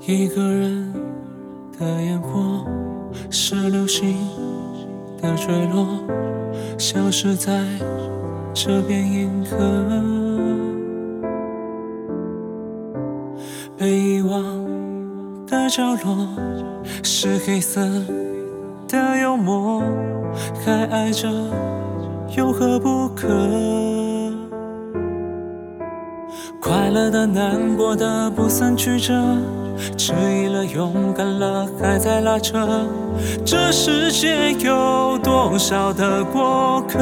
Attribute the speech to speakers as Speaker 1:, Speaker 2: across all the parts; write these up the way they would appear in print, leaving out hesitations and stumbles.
Speaker 1: 一个人的烟火，是流星的坠落，消失在这片银河。被遗忘的角落，是黑色的幽默，还爱着有何不可？快乐的、难过的不算曲折，迟疑了、勇敢了，还在拉扯。这世界有多少的过客，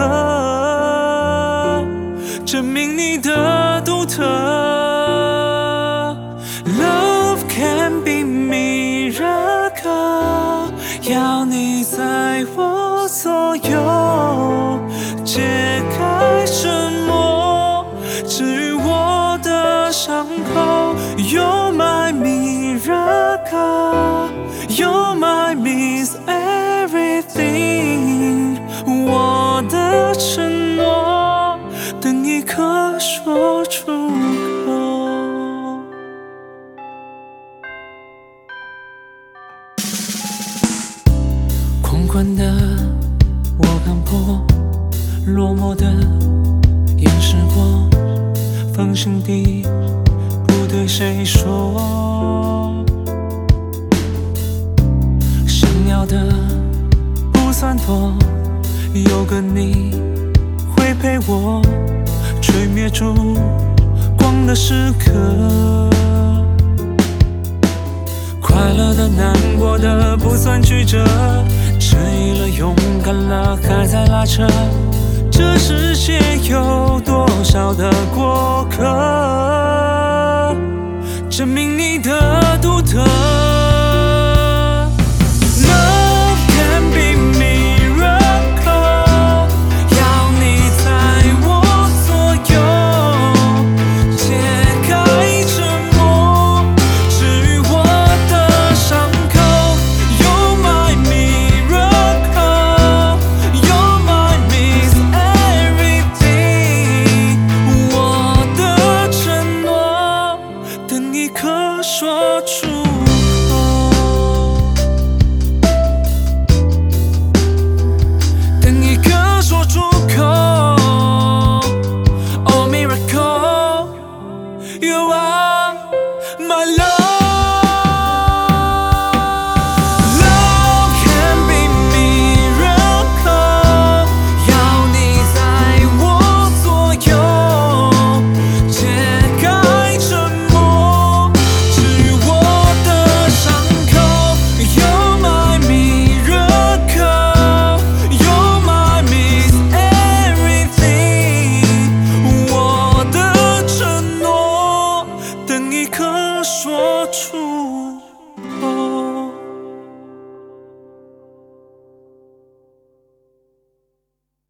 Speaker 1: 证明你的独特。Love can be miracle， 要你在我左右，解开沉默，治愈我的伤口。You're my miracle， You're my miss everything， 我的承诺等一刻说出口。狂欢的我看破，落寞的掩饰过，放心地不对谁说，想要的不算多，有个你会陪我，吹灭烛光的时刻。快乐的、难过的不算曲折，迟疑了、勇敢了，还在拉扯。这世界有多少的过客，证明你的独特。Love can be miracle， 要你在我左右，解开沉默，治愈我的伤口。You're my miracle， You're my miss everything， 我的承诺等一刻说出